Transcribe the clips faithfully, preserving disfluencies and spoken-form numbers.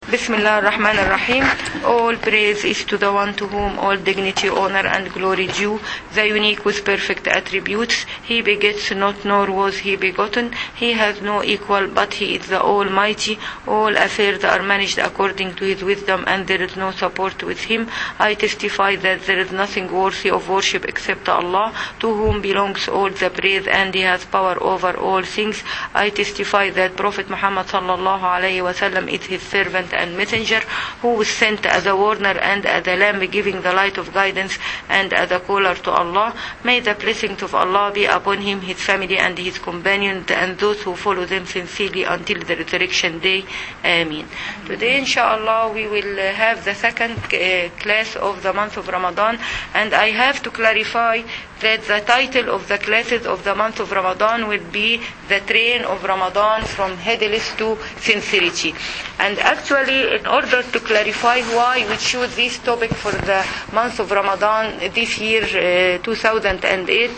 Bismillah ar-Rahman ar-Rahim. All praise is to the one to whom all dignity, honor and glory due, the unique with perfect attributes. He begets not, nor was he begotten. He has no equal, but he is the Almighty. All affairs are managed according to his wisdom, and there is no support with him. I testify that there is nothing worthy of worship except Allah, to whom belongs all the praise, and he has power over all things. I testify that Prophet Muhammad sallallahu alayhi wa sallam is his servant and messenger, who was sent as a warner and as a lamb giving the light of guidance and as a caller to Allah. May the blessings of Allah be upon him, his family and his companions, and those who follow them sincerely until the resurrection day. Ameen. Today inshallah we will have the second uh, class of the month of Ramadan, and I have to clarify that the title of the classes of the month of Ramadan will be The Train of Ramadan from Heedless to Sincerity. And actually, in order to clarify why we choose this topic for the month of Ramadan this year, uh, two thousand eight,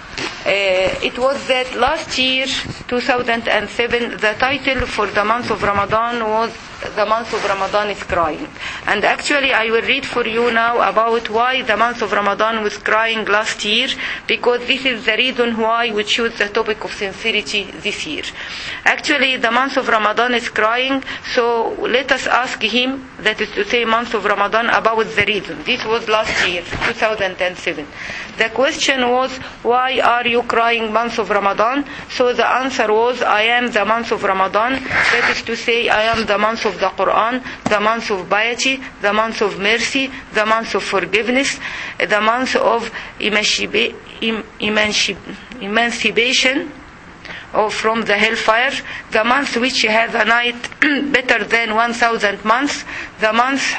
Uh, it was that last year, two thousand seven, the title for the month of Ramadan was The Month of Ramadan is Crying. And actually I will read for you now about why the month of Ramadan was crying last year, because this is the reason why we choose the topic of sincerity this year. Actually, the month of Ramadan is crying, so let us ask him, that is to say month of Ramadan, about the reason. This was last year, two thousand seven. The question was, why are you crying month of Ramadan? So the answer was, I am the month of Ramadan, that is to say I am the month of the Quran, the month of piety, the month of mercy, the month of forgiveness, the month of emancipa- emancip- emancipation or from the hellfire, the month which has a night better than one thousand months, the month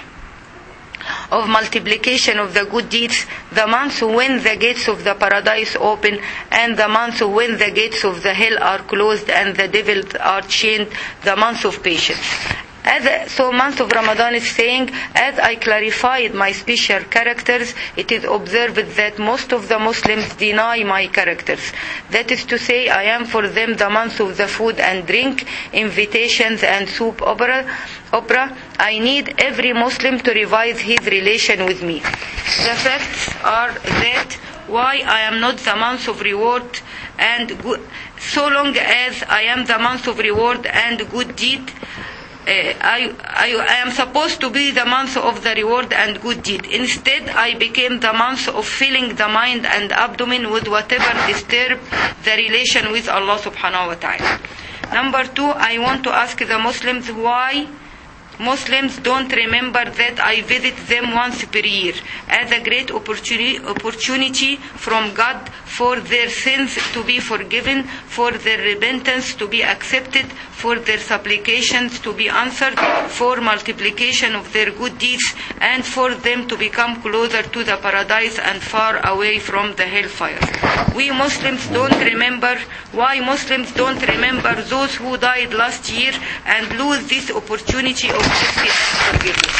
of multiplication of the good deeds, the month when the gates of the paradise open, and the month when the gates of the hell are closed and the devils are chained, the month of patience. As, so month of Ramadan is saying, as I clarified my special characters, it is observed that most of the Muslims deny my characters. That is to say, I am for them the month of the food and drink, invitations and soup opera. opera. I need every Muslim to revise his relation with me. The facts are that why I am not the month of reward and good, so long as I am the month of reward and good deed, Uh, I, I, I am supposed to be the month of the reward and good deed. Instead, I became the month of filling the mind and abdomen with whatever disturbed the relation with Allah subhanahu wa ta'ala. Number two, I want to ask the Muslims why Muslims don't remember that I visit them once per year as a great opportunity, opportunity from God for their sins to be forgiven, for their repentance to be accepted, for their supplications to be answered, for multiplication of their good deeds, and for them to become closer to the paradise and far away from the hellfire. We Muslims don't remember, why Muslims don't remember those who died last year and lose this opportunity of mercy and forgiveness.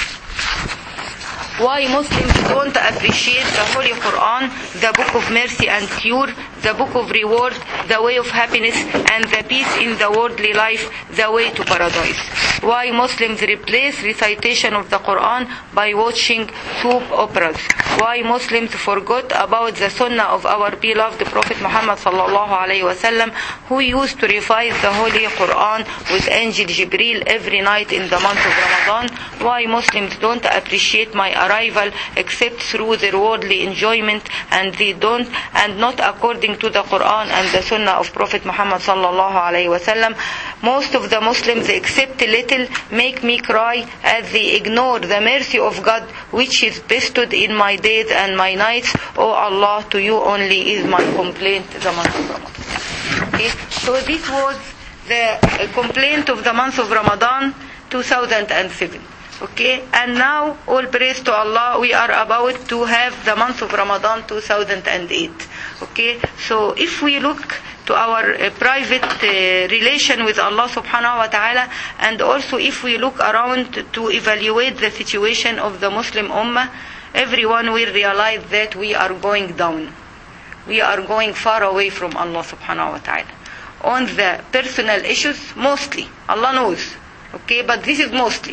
Why Muslims don't appreciate the Holy Quran, the book of mercy and cure, the book of reward, the way of happiness, and the peace in the worldly life, the way to paradise. Why Muslims replace recitation of the Quran by watching soap operas. Why Muslims forgot about the sunnah of our beloved Prophet Muhammad sallallahu alayhi wa sallam, who used to revise the Holy Quran with Angel Jibreel every night in the month of Ramadan. Why Muslims don't appreciate my arrival except through their worldly enjoyment, and they don't, and not according to the Quran and the Sunnah of Prophet Muhammad sallallahu alaihi wasallam. Most of the Muslims, except a little, make me cry as they ignore the mercy of God, which is bestowed in my days and my nights. Oh Allah, to you only is my complaint, the month of Ramadan. Okay, so this was the complaint of the month of Ramadan, two thousand seven. Okay, and now all praise to Allah, we are about to have the month of Ramadan two thousand eight. Okay, so if we look to our uh, private uh, relation with Allah subhanahu wa ta'ala, and also if we look around to evaluate the situation of the Muslim Ummah, everyone will realize that we are going down. We are going far away from Allah subhanahu wa ta'ala. On the personal issues, mostly, Allah knows. Okay, but this is mostly.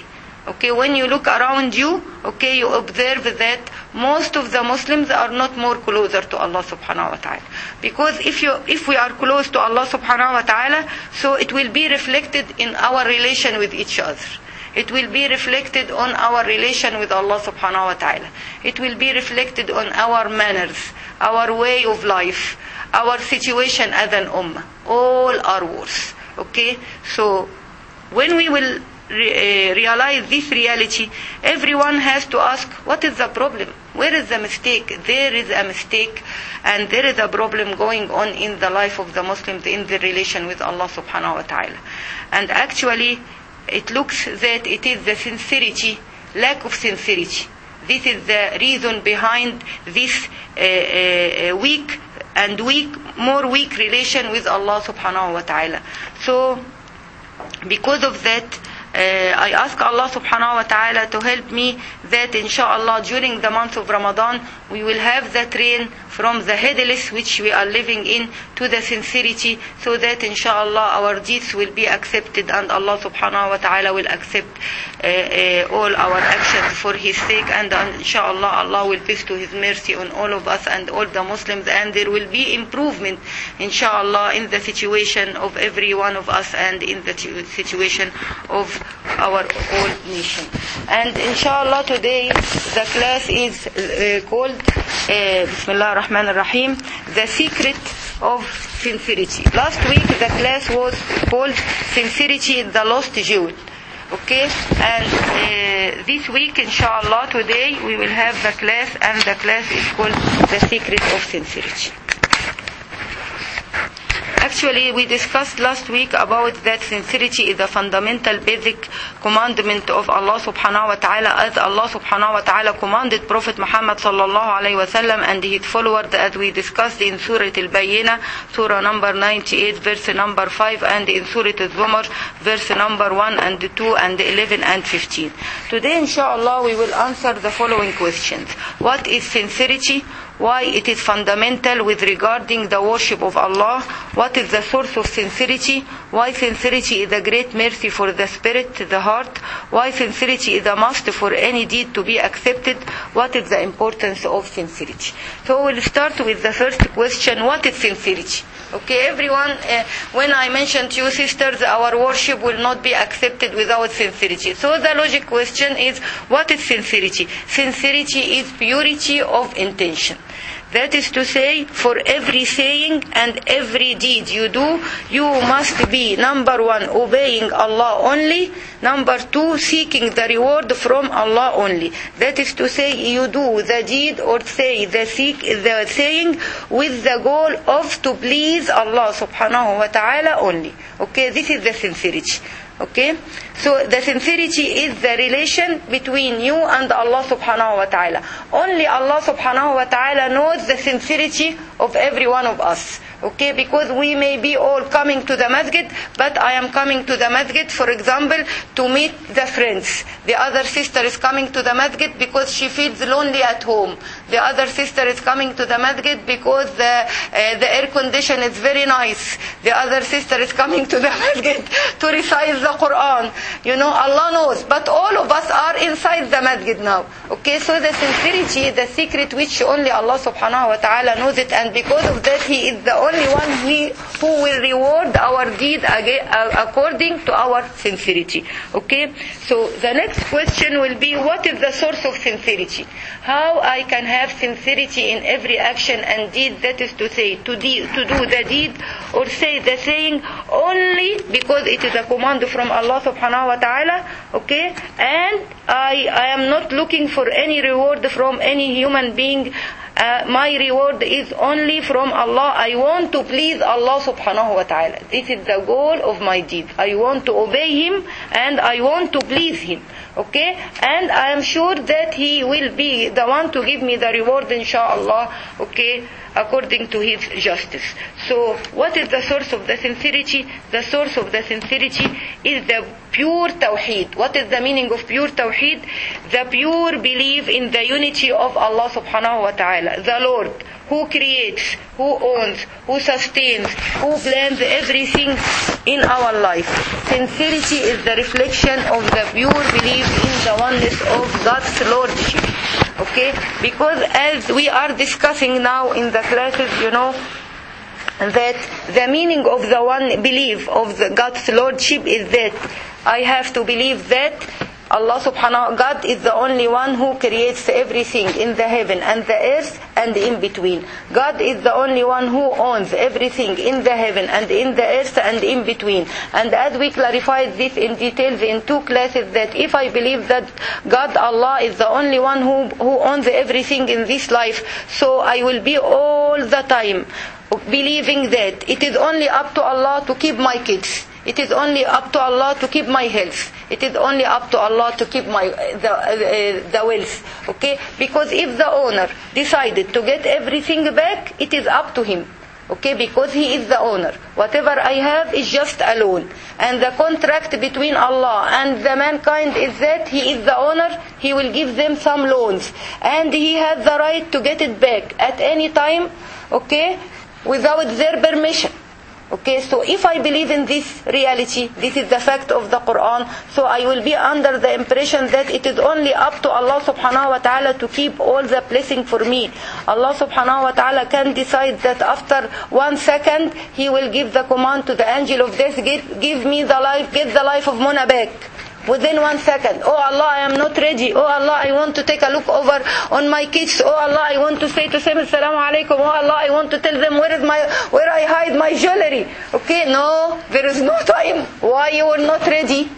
Okay, when you look around you, okay, you observe that most of the Muslims are not more closer to Allah subhanahu wa ta'ala. Because if you, if we are close to Allah subhanahu wa ta'ala, so it will be reflected in our relation with each other. It will be reflected on our relation with Allah subhanahu wa ta'ala. It will be reflected on our manners, our way of life, our situation as an ummah. All are worse. Okay? So, when we will re- uh, realize this reality, everyone has to ask, what is the problem? Where is the mistake? There is a mistake and there is a problem going on in the life of the Muslims in the relation with Allah subhanahu wa ta'ala. And actually, it looks that it is the sincerity, lack of sincerity. This is the reason behind this uh, uh, weak and weak, more weak relation with Allah subhanahu wa ta'ala. So, because of that, uh, I ask Allah subhanahu wa ta'ala to help me that inshallah during the month of Ramadan we will have the train from the headless which we are living in to the sincerity, so that inshallah our deeds will be accepted and Allah subhanahu wa ta'ala will accept uh, uh, all our actions for His sake, and uh, inshallah Allah will bestow His mercy on all of us and all the Muslims, and there will be improvement inshallah in the situation of every one of us and in the situation of our whole nation. And inshallah today the class is uh, called uh, Bismillah ar-Rahman ar-Rahim, the secret of sincerity. Last week the class was called Sincerity is the Lost Jewel. Okay, and uh, this week inshallah today we will have the class, and the class is called the secret of sincerity. Actually, we discussed last week about that sincerity is a fundamental basic commandment of Allah subhanahu wa ta'ala, as Allah subhanahu wa ta'ala commanded Prophet Muhammad sallallahu alayhi wa sallam and his followers, as we discussed in Surah Al-Bayyinah, Surah number ninety-eight, verse number five, and in Surah Al-Zumar, verse number one and two and eleven and fifteen. Today, inshallah, we will answer the following questions. What is sincerity? Why it is fundamental with regarding the worship of Allah? What is the source of sincerity? Why sincerity is a great mercy for the spirit, the heart? Why sincerity is a must for any deed to be accepted? What is the importance of sincerity? So we'll start with the first question. What is sincerity? Okay, everyone, uh, when I mentioned to you sisters, our worship will not be accepted without sincerity. So the logic question is, what is sincerity? Sincerity is purity of intention. That is to say, for every saying and every deed you do, you must be, number one, obeying Allah only. Number two, seeking the reward from Allah only. That is to say, you do the deed or say the, seek, the saying with the goal of to please Allah subhanahu wa ta'ala only. Okay, this is the sincerity. Okay, so the sincerity is the relation between you and Allah subhanahu wa ta'ala. Only Allah subhanahu wa ta'ala knows the sincerity of every one of us. Okay, because we may be all coming to the masjid, but I am coming to the masjid, for example, to meet the friends. The other sister is coming to the masjid because she feels lonely at home. The other sister is coming to the masjid because the, uh, the air condition is very nice. The other sister is coming to the masjid to recite the Quran. You know, Allah knows, but all of us are inside the masjid now. Okay, so the sincerity, the secret which only Allah subhanahu wa ta'ala knows it, and because of that He is the only one he, who will reward our deed again, uh, according to our sincerity. Okay, so the next question will be, what is the source of sincerity? How I can have sincerity in every action and deed, that is to say, to, de- to do the deed or say the saying only because it is a command from Allah subhanahu wa ta'ala. Okay, and I, I am not looking for any reward from any human being. Uh, my reward is only from Allah. I want to please Allah subhanahu wa ta'ala. This is the goal of my deed. I want to obey Him and I want to please Him. Okay? And I am sure that He will be the one to give me the reward, inshaAllah. Okay? According to His justice. So, what is the source of the sincerity? The source of the sincerity is the pure tawheed. What is the meaning of pure tawheed? The pure belief in the unity of Allah subhanahu wa ta'ala, the Lord, who creates, who owns, who sustains, who plans everything in our life. Sincerity is the reflection of the pure belief in the oneness of God's Lordship. Okay? Because as we are discussing now in the classes, you know, that the meaning of the one belief of the God's Lordship is that I have to believe that Allah subhanahu wa ta'ala, God is the only one who creates everything in the heaven and the earth and in between. God is the only one who owns everything in the heaven and in the earth and in between. And as we clarified this in details in two classes, that if I believe that God, Allah, is the only one who, who owns everything in this life, so I will be all the time believing that it is only up to Allah to keep my kids. It is only up to Allah to keep my health. It is only up to Allah to keep my the uh, the wealth. Okay? Because if the owner decided to get everything back, it is up to him. Okay? Because he is the owner. Whatever I have is just a loan. And the contract between Allah and the mankind is that he is the owner. He will give them some loans. And he has the right to get it back at any time. Okay? Without their permission. Okay, so if I believe in this reality, this is the fact of the Quran, so I will be under the impression that it is only up to Allah subhanahu wa ta'ala to keep all the blessing for me. Allah subhanahu wa ta'ala can decide that after one second, He will give the command to the angel of death, give, give me the life, get the life of Mona back. Within one second. Oh Allah, I am not ready. Oh Allah, I want to take a look over on my kids. Oh Allah, I want to say to them, Assalamu alaikum. Oh Allah, I want to tell them where is my, where I hide my jewelry. Okay, no, there is no time. Why you were not ready?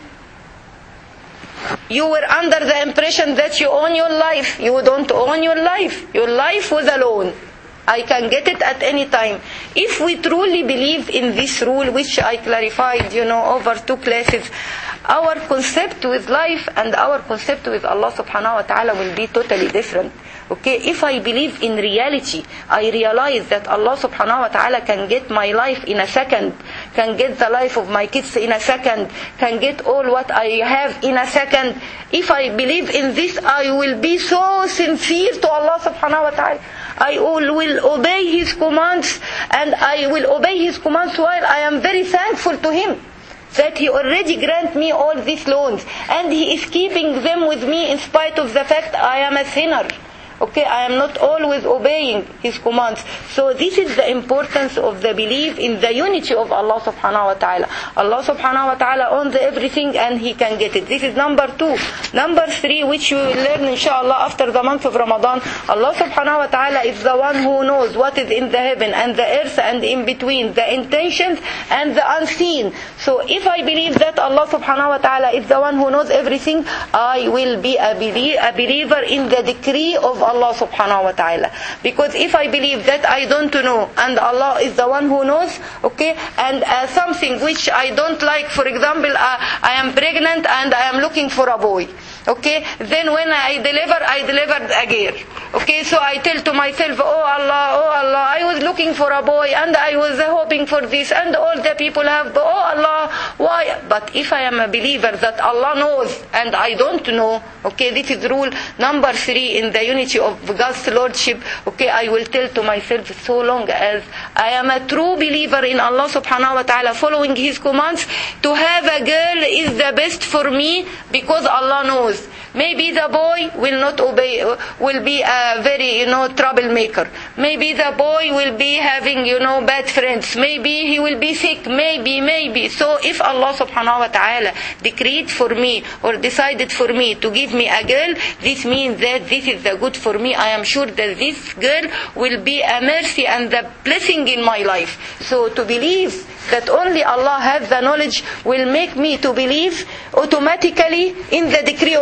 You were under the impression that you own your life. You don't own your life. Your life was a loan. I can get it at any time. If we truly believe in this rule, which I clarified, you know, over two classes, our concept with life and our concept with Allah subhanahu wa ta'ala will be totally different. Okay, if I believe in reality, I realize that Allah subhanahu wa ta'ala can get my life in a second, can get the life of my kids in a second, can get all what I have in a second. If I believe in this, I will be so sincere to Allah subhanahu wa ta'ala. I will, will obey His commands, and I will obey His commands while I am very thankful to Him that He already grant me all these loans, and He is keeping them with me in spite of the fact I am a sinner. Okay, I am not always obeying His commands. So this is the importance of the belief in the unity of Allah subhanahu wa ta'ala. Allah subhanahu wa ta'ala owns everything and He can get it. This is number two. Number three, which you will learn inshallah after the month of Ramadan. Allah subhanahu wa ta'ala is the one who knows what is in the heaven and the earth and in between, the intentions and the unseen. So if I believe that Allah subhanahu wa ta'ala is the one who knows everything, I will be a, belie- a believer in the decree of Allah subhanahu wa ta'ala. Because if I believe that I don't know and Allah is the one who knows, okay, and uh, something which I don't like, for example, uh, I am pregnant and I am looking for a boy. Okay, then when I deliver, I delivered a girl. Okay, so I tell to myself, oh Allah, oh Allah, I was looking for a boy and I was hoping for this, and all the people have, oh Allah, why? But if I am a believer that Allah knows and I don't know, okay, this is rule number three in the unity of God's Lordship. Okay, I will tell to myself, so long as I am a true believer in Allah subhanahu wa ta'ala, following His commands, to have a girl is the best for me because Allah knows. Maybe the boy will not obey, will be a very, you know, troublemaker. Maybe the boy will be having, you know, bad friends. Maybe he will be sick. Maybe, maybe. So if Allah subhanahu wa ta'ala decreed for me or decided for me to give me a girl, this means that this is the good for me. I am sure that this girl will be a mercy and a blessing in my life. So to believe that only Allah has the knowledge will make me to believe automatically in the decree of Allah subhanahu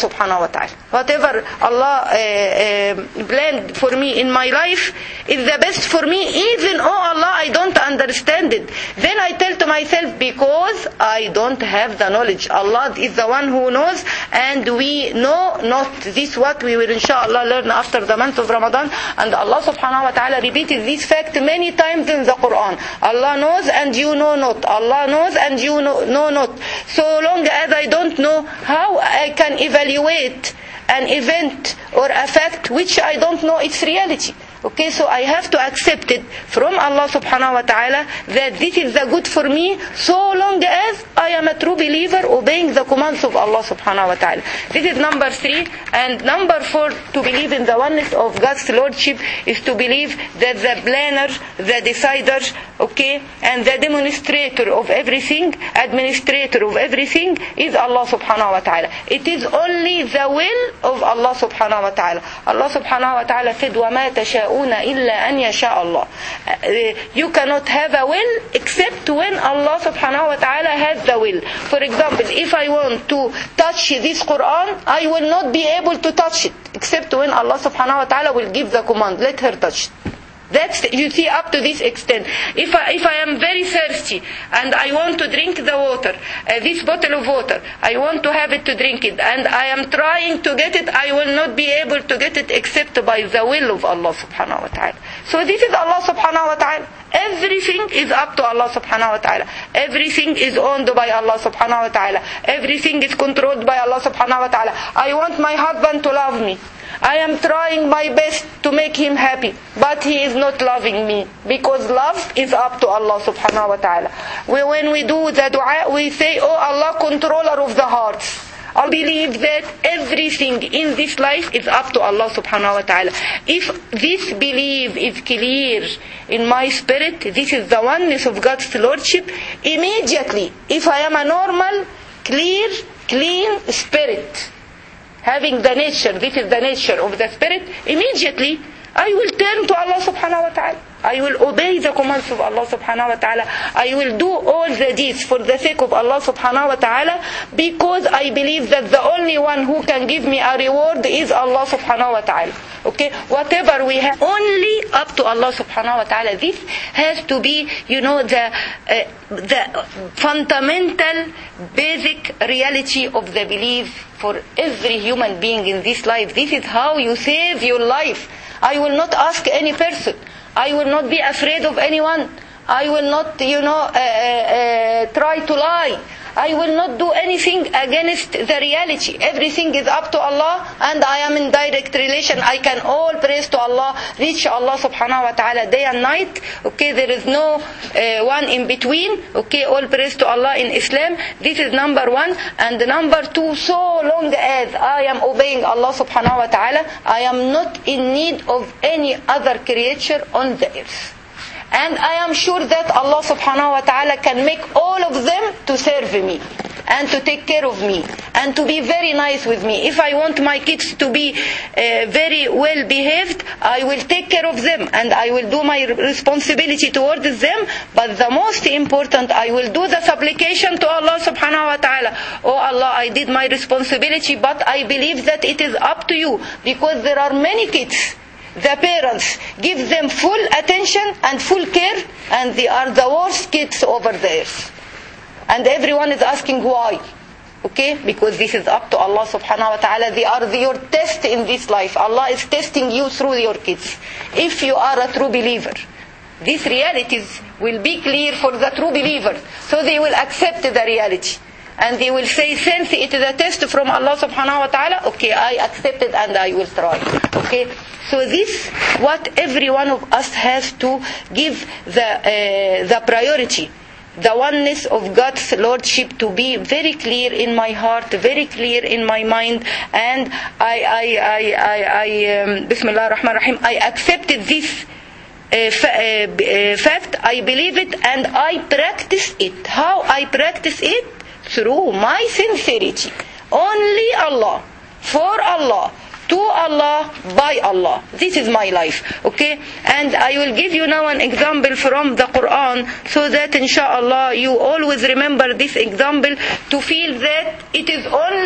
subhanahu wa ta'ala. Whatever Allah uh, uh, planned for me in my life is the best for me, even oh Allah, I don't understand it. Then I tell to myself, because I don't have the knowledge. Allah is the one who knows, and we know not. This what we will inshallah learn after the month of Ramadan. And Allah subhanahu wa ta'ala repeated this fact many times in the Quran. Allah knows and you know not. Allah knows and you know, know not. So long as I don't know how I can evaluate an event or a fact which I don't know its reality. Okay, so I have to accept it from Allah subhanahu wa ta'ala that this is the good for me, so long as I am a true believer obeying the commands of Allah subhanahu wa ta'ala. This is number three. And number four, to believe in the oneness of God's Lordship is to believe that the planner, the decider, okay, and the demonstrator of everything, administrator of everything is Allah subhanahu wa ta'ala. It is only the will of Allah subhanahu wa ta'ala. Allah subhanahu wa ta'ala said, وَمَا تَشَاءُونَ إِلَّا أَنْ يَشَاءَ اللَّهُ. You cannot have a will except when Allah subhanahu wa ta'ala has the will. For example, if I want to touch this Quran, I will not be able to touch it except when Allah subhanahu wa ta'ala will give the command, let her touch it. That's, you see, up to this extent. If I, if I am very thirsty and I want to drink the water, uh, this bottle of water, I want to have it to drink it, and I am trying to get it, I will not be able to get it except by the will of Allah subhanahu wa ta'ala. So this is Allah subhanahu wa ta'ala. Everything is up to Allah subhanahu wa ta'ala. Everything is owned by Allah subhanahu wa ta'ala. Everything is controlled by Allah subhanahu wa ta'ala. I want my husband to love me. I am trying my best to make him happy, but he is not loving me, because love is up to Allah subhanahu wa ta'ala. We, when we do the dua, we say, oh Allah, controller of the hearts. I believe that everything in this life is up to Allah subhanahu wa ta'ala. If this belief is clear in my spirit, this is the oneness of God's Lordship, immediately, if I am a normal, clear, clean spirit, having the nature, this is the nature of the spirit, immediately I will turn to Allah subhanahu wa ta'ala. I will obey the commands of Allah subhanahu wa ta'ala. I will do all the deeds for the sake of Allah subhanahu wa ta'ala, because I believe that the only one who can give me a reward is Allah subhanahu wa ta'ala. Okay, whatever we have, only up to Allah subhanahu wa ta'ala. This has to be, you know, the uh, the fundamental, basic reality of the belief for every human being in this life. This is how you save your life. I will not ask any person. I will not be afraid of anyone. I will not, you know, uh, uh, try to lie. I will not do anything against the reality. Everything is up to Allah, and I am in direct relation. I can all praise to Allah, reach Allah subhanahu wa ta'ala day and night. Okay, there is no uh, one in between. Okay, all praise to Allah in Islam. This is number one. And number two, so long as I am obeying Allah subhanahu wa ta'ala, I am not in need of any other creature on the earth. And I am sure that Allah subhanahu wa ta'ala can make all of them to serve me and to take care of me and to be very nice with me. If I want my kids to be uh, very well behaved, I will take care of them and I will do my responsibility towards them. But the most important, I will do the supplication to Allah subhanahu wa ta'ala. Oh Allah, I did my responsibility, but I believe that it is up to you, because there are many kids. The parents give them full attention and full care, and they are the worst kids over the earth. And everyone is asking why. Okay? Because this is up to Allah subhanahu wa ta'ala. They are your test in this life. Allah is testing you through your kids. If you are a true believer, these realities will be clear for the true believers. So they will accept the reality. And they will say, since it is a test from Allah subhanahu wa ta'ala, okay, I accept it and I will try. Okay? So this, what every one of us has to give the uh, the priority, the oneness of God's Lordship to be very clear in my heart, very clear in my mind, and I, I, I, I, I um, Bismillah ar-Rahman ar-Rahim, I accepted this uh, fa- uh, fact, I believe it, and I practice it. How I practice it? Through my sincerity. Only Allah, for Allah, to Allah, by Allah. This is my life. Okay? And I will give you now an example from the Quran, so that inshallah you always remember this example, to feel that it is only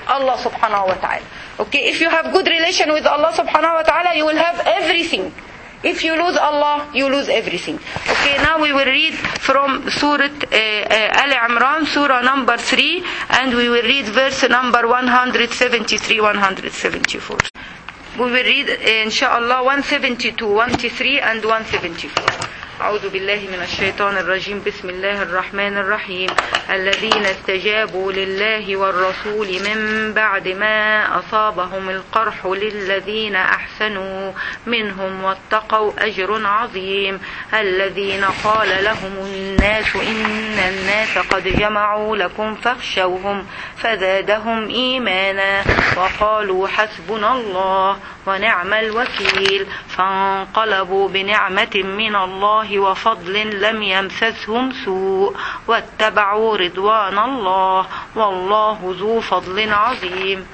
Allah subhanahu wa ta'ala. Okay, if you have good relation with Allah subhanahu wa ta'ala, you will have everything. If you lose Allah, you lose everything. Okay, now we will read from Surah uh, uh, Al Imran, Surah number three, and we will read verse number one seventy-three, one seventy-four. We will read uh, inshallah one seventy-two, one seventy-three and one seventy-four. أعوذ بالله من الشيطان الرجيم بسم الله الرحمن الرحيم الذين استجابوا لله والرسول من بعد ما أصابهم القرح للذين أحسنوا منهم واتقوا أجر عظيم الذين قال لهم الناس إن الناس قد جمعوا لكم فاخشوهم فزادهم إيمانا وقالوا حسبنا الله ونعم الوكيل فانقلبوا بنعمة من الله وفضل لم يمسسهم سوء واتبعوا رضوان الله والله ذو فضل عظيم.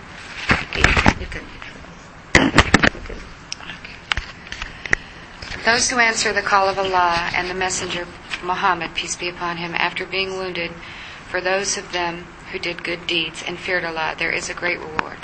Those who answer the call of Allah and the Messenger Muhammad, peace be upon him, after being wounded, for those of them who did good deeds and feared Allah, there is a great reward.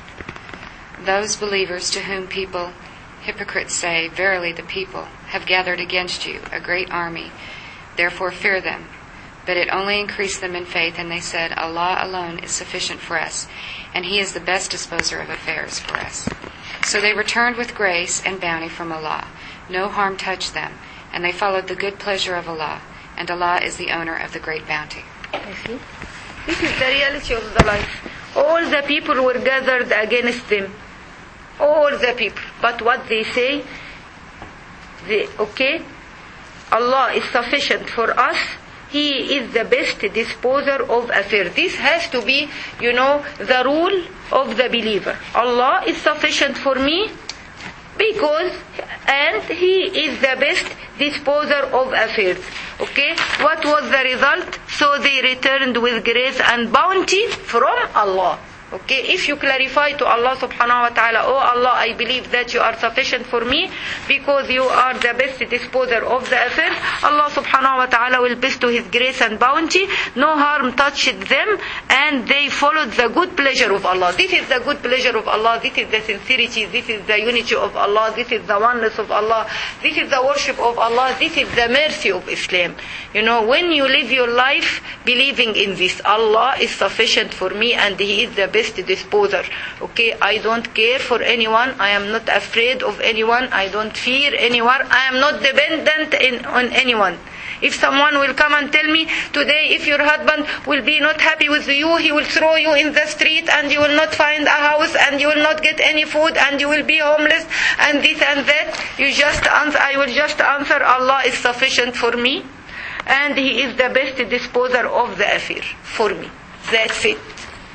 Those believers to whom people, hypocrites say, verily the people have gathered against you a great army, therefore fear them. But it only increased them in faith, and they said, Allah alone is sufficient for us, and He is the best disposer of affairs for us. So they returned with grace and bounty from Allah. No harm touched them, and they followed the good pleasure of Allah, and Allah is the owner of the great bounty. You see? This is the reality of the life. All the people were gathered against them. All the people. But what they say, they, okay, Allah is sufficient for us. He is the best disposer of affairs. This has to be, you know, the rule of the believer. Allah is sufficient for me because, and He is the best disposer of affairs. Okay, what was the result? So they returned with grace and bounty from Allah. Okay, if you clarify to Allah subhanahu wa ta'ala, oh Allah, I believe that you are sufficient for me because you are the best disposer of the affairs, Allah subhanahu wa ta'ala will bestow His grace and bounty. No harm touched them, and they followed the good pleasure of Allah. This is the good pleasure of Allah. This is the sincerity. This is the unity of Allah. This is the oneness of Allah. This is the worship of Allah. This is the mercy of Islam. You know, when you live your life believing in this, Allah is sufficient for me and He is the best disposer. Okay, I don't care for anyone. I am not afraid of anyone. I don't fear anyone. I am not dependent in, on anyone. If someone will come and tell me today, if your husband will be not happy with you, he will throw you in the street and you will not find a house and you will not get any food and you will be homeless and this and that, you just answer, I will just answer, Allah is sufficient for me and He is the best disposer of the affair for me. That's it.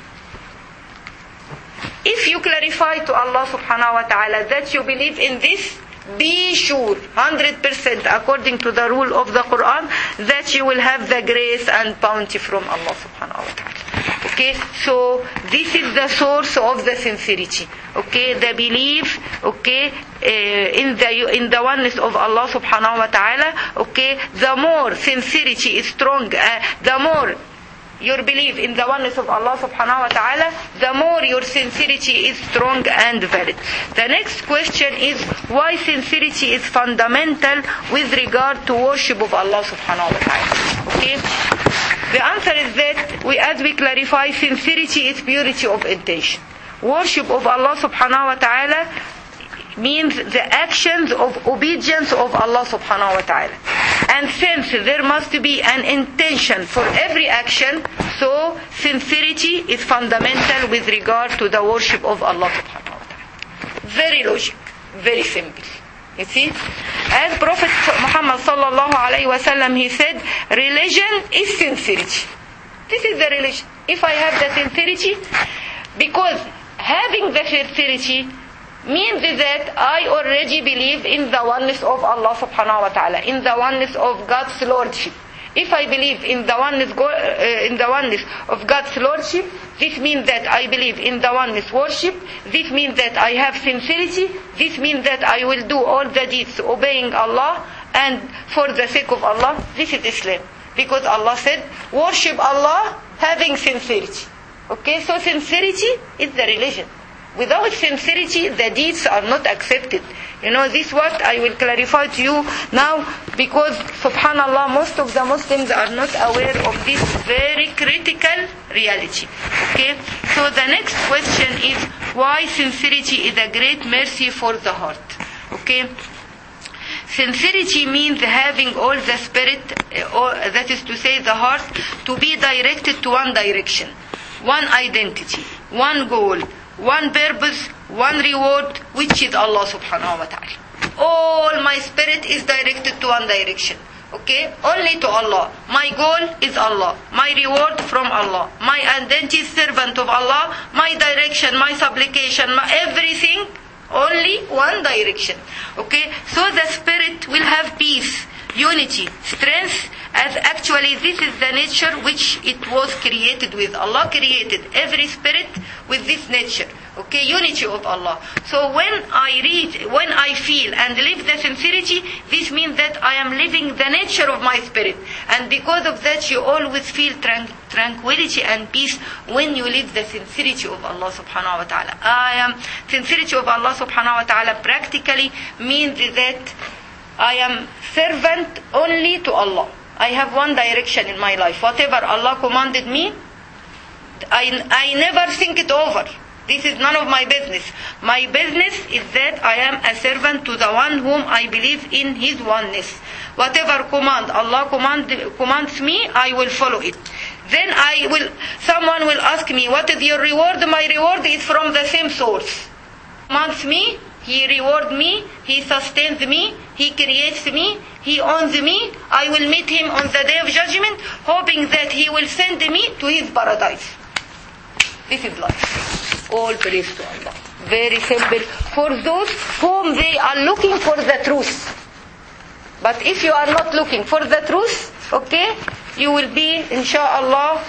If you clarify to Allah subhanahu wa ta'ala that you believe in this, be sure, one hundred percent according to the rule of the Quran, that you will have the grace and bounty from Allah subhanahu wa ta'ala. Okay, so this is the source of the sincerity. Okay, the belief, okay, uh, in the in the oneness of Allah subhanahu wa ta'ala. Okay, the more sincerity is strong, uh, the more your belief in the oneness of Allah subhanahu wa ta'ala, the more your sincerity is strong and valid. The next question is why sincerity is fundamental with regard to worship of Allah subhanahu wa ta'ala. Okay? The answer is that we, as we clarify, sincerity is purity of intention. Worship of Allah subhanahu wa ta'ala means the actions of obedience of Allah subhanahu wa ta'ala. And since there must be an intention for every action, so sincerity is fundamental with regard to the worship of Allah subhanahu wa ta'ala. Very logic, very simple. You see? As Prophet Muhammad sallallahu alayhi wa sallam, he said, religion is sincerity. This is the religion. If I have the sincerity, because having the sincerity means that I already believe in the oneness of Allah subhanahu wa ta'ala, in the oneness of God's lordship. If I believe in the oneness, uh, in the oneness of God's lordship, this means that I believe in the oneness worship. This means that I have sincerity. This means that I will do all the deeds obeying Allah and for the sake of Allah. This is Islam. Because Allah said, worship Allah having sincerity. Okay, so sincerity is the religion. Without sincerity, the deeds are not accepted. You know, this what I will clarify to you now, because subhanallah, most of the Muslims are not aware of this very critical reality. Okay, so the next question is, why sincerity is a great mercy for the heart? Okay, sincerity means having all the spirit, or that is to say the heart, to be directed to one direction, one identity, one goal, one purpose, one reward, which is Allah subhanahu wa ta'ala. All my spirit is directed to one direction. Okay? Only to Allah. My goal is Allah. My reward from Allah. My identity is servant of Allah. My direction, my supplication, my everything, only one direction. Okay? So the spirit will have peace, unity, strength, as actually this is the nature which it was created with. Allah created every spirit with this nature. Okay, unity of Allah. So when I read, when I feel and live the sincerity, this means that I am living the nature of my spirit. And because of that, you always feel tran- tranquility and peace when you live the sincerity of Allah subhanahu wa ta'ala. I am, sincerity of Allah subhanahu wa ta'ala practically means that I am servant only to Allah. I have one direction in my life. Whatever Allah commanded me, I, I never think it over. This is none of my business. My business is that I am a servant to the one whom I believe in his oneness. Whatever command Allah command, commands me, I will follow it. Then I will, someone will ask me, what is your reward? My reward is from the same source. Commands me, He rewards me, He sustains me, He creates me, He owns me. I will meet Him on the day of judgment, hoping that He will send me to His paradise. This is life. All praise to Allah. Very simple. For those whom they are looking for the truth. But if you are not looking for the truth, okay, you will be, inshallah,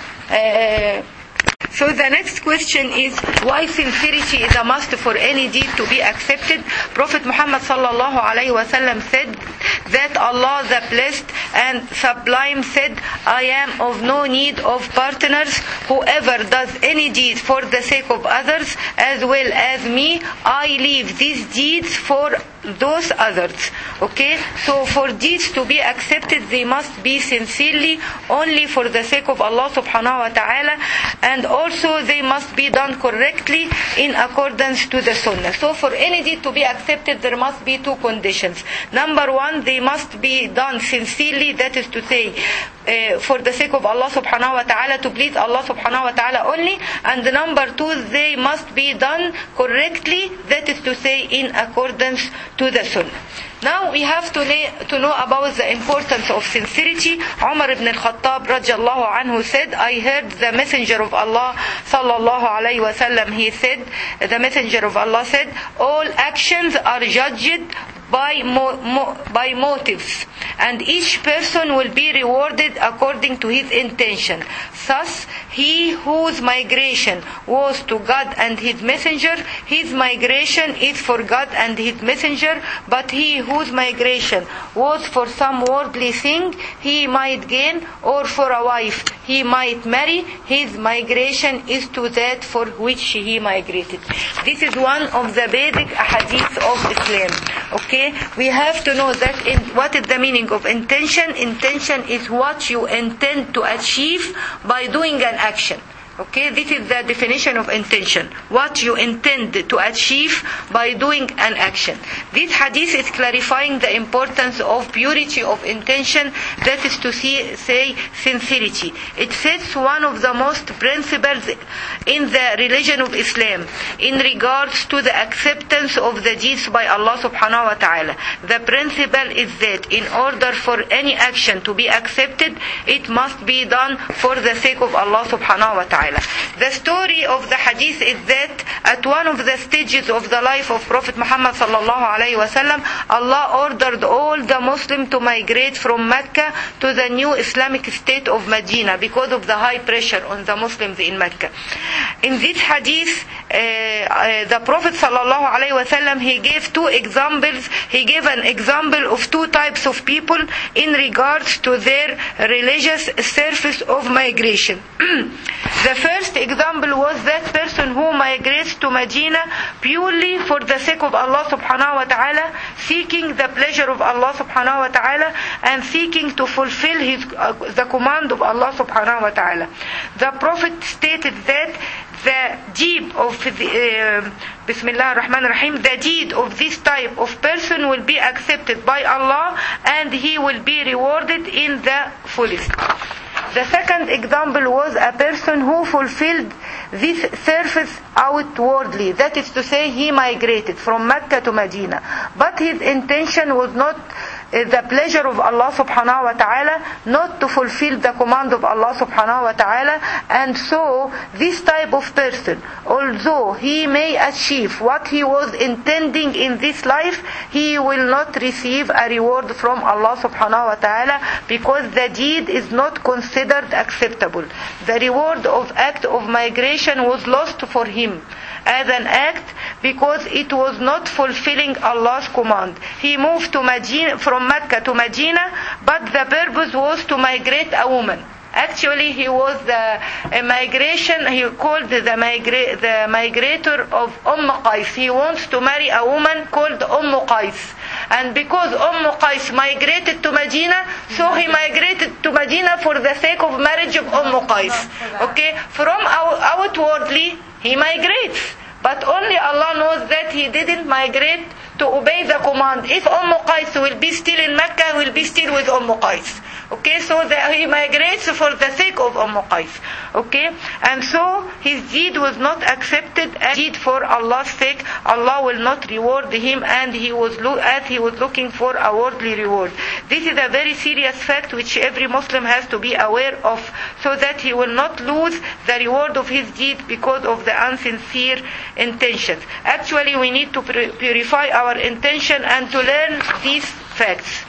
uh, so the next question is, why sincerity is a must for any deed to be accepted? Prophet Muhammad sallallahu alaihi wasallam said that Allah the blessed and sublime said, I am of no need of partners. Whoever does any deed for the sake of others as well as me, I leave these deeds for those others. Okay, so for deeds to be accepted, they must be sincerely only for the sake of Allah subhanahu wa ta'ala, and also they must be done correctly in accordance to the sunnah. So for any deed to be accepted, there must be two conditions. Number one, they must be done sincerely, that is to say uh, for the sake of Allah subhanahu wa ta'ala, to please Allah subhanahu wa ta'ala only. And number two, they must be done correctly, that is to say in accordance to the sunnah. Now we have to, na- to know about the importance of sincerity. Umar ibn al-Khattab radiallahu anhu said, I heard the messenger of Allah sallallahu alayhi wa sallam, he said, the messenger of Allah said, all actions are judged by mo- mo- by motives, and each person will be rewarded according to his intention. Thus, he whose migration was to God and His Messenger, his migration is for God and His Messenger. But he whose migration was for some worldly thing he might gain, or for a wife he might marry, his migration is to that for which he migrated. This is one of the basic hadith of Islam. Okay, we have to know that in, what is the meaning of intention. Intention is what you intend to achieve by doing an action. Okay, this is the definition of intention. What you intend to achieve by doing an action. This hadith is clarifying the importance of purity of intention, that is to see, say sincerity. It sets one of the most principles in the religion of Islam in regards to the acceptance of the deeds by Allah subhanahu wa ta'ala. The principle is that in order for any action to be accepted, it must be done for the sake of Allah subhanahu wa ta'ala. The story of the hadith is that at one of the stages of the life of Prophet Muhammad sallallahu alaihi wasallam, Allah ordered all the Muslims to migrate from Mecca to the new Islamic state of Medina because of the high pressure on the Muslims in Mecca. In this hadith, uh, uh, the Prophet sallallahu alaihi wasallam, he gave two examples. He gave an example of two types of people in regards to their religious surface of migration. The first example was that person who migrates to Medina purely for the sake of Allah subhanahu wa ta'ala, seeking the pleasure of Allah subhanahu wa ta'ala, and seeking to fulfill his, uh, the command of Allah subhanahu wa ta'ala. The Prophet stated that the deed of the, uh, Bismillah ar-Rahman ar-Rahim, the deed of this type of person will be accepted by Allah and he will be rewarded in the fullest. The second example was a person who fulfilled this service outwardly. That is to say, he migrated from Mecca to Medina. But his intention was not the pleasure of Allah subhanahu wa ta'ala, not to fulfill the command of Allah subhanahu wa ta'ala. And so this type of person, although he may achieve what he was intending in this life, he will not receive a reward from Allah subhanahu wa ta'ala, because the deed is not considered acceptable. The reward of act of migration was lost for him as an act, because it was not fulfilling Allah's command. He moved to Medina, from Mecca to Medina, but the purpose was to migrate a woman. Actually, he was the a migration, he called the, migra- the migrator of Umm Qais. He wants to marry a woman called Umm Qais. And because Umm Qais migrated to Medina, so he migrated to Medina for the sake of marriage of Umm Qais. Okay? From outwardly, he migrates. But only Allah knows that he didn't migrate to obey the command. If Umm Qais will be still in Mecca, will be still with Umm Qais. Okay, so that he migrates for the sake of Umm Qais. Okay, and so his deed was not accepted as deed for Allah's sake. Allah will not reward him, and he was lo- as he was looking for a worldly reward. This is a very serious fact which every Muslim has to be aware of, so that he will not lose the reward of his deed because of the unsincere intentions. Actually, we need to purify our intention and to learn these facts.